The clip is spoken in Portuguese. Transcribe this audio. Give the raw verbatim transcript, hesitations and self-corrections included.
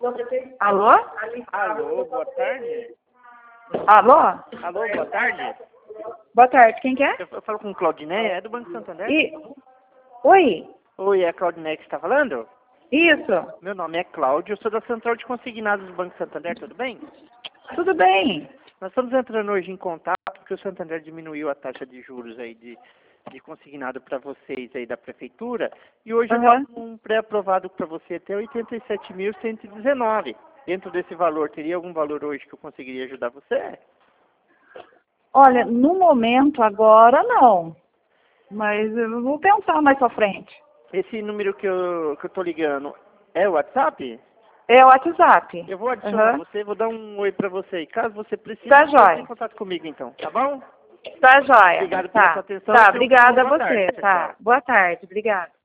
Alô? Alô, boa tarde. Alô? Alô, boa tarde. Boa tarde, quem que é? Eu eu falo com Claudineia, é do Banco Santander? E... Oi? Oi, é a Claudineia que está falando? Isso. Meu nome é Cláudio, eu sou da Central de Consignados do Banco Santander, tudo bem? Tudo bem? Nós estamos entrando hoje em contato porque o Santander diminuiu a taxa de juros aí de, de consignado para vocês aí da Prefeitura e hoje Uhum. eu tenho um pré-aprovado para você até oitenta e sete mil cento e dezenove. Dentro desse valor, teria algum valor hoje que eu conseguiria ajudar você? Olha, no momento agora não. Mas eu vou pensar mais pra frente. Esse número que eu, que eu tô ligando é o WhatsApp? É o WhatsApp. Eu vou adicionar Uhum. você, vou dar um oi pra você. E caso você precise, Tá você entre jóia. em contato comigo então, tá bom? Tá jóia. Obrigado pela Tá. sua atenção. Tá, Tenha uma obrigada a boa tarde. você. Tchau, Tá. tchau. Boa tarde, obrigada.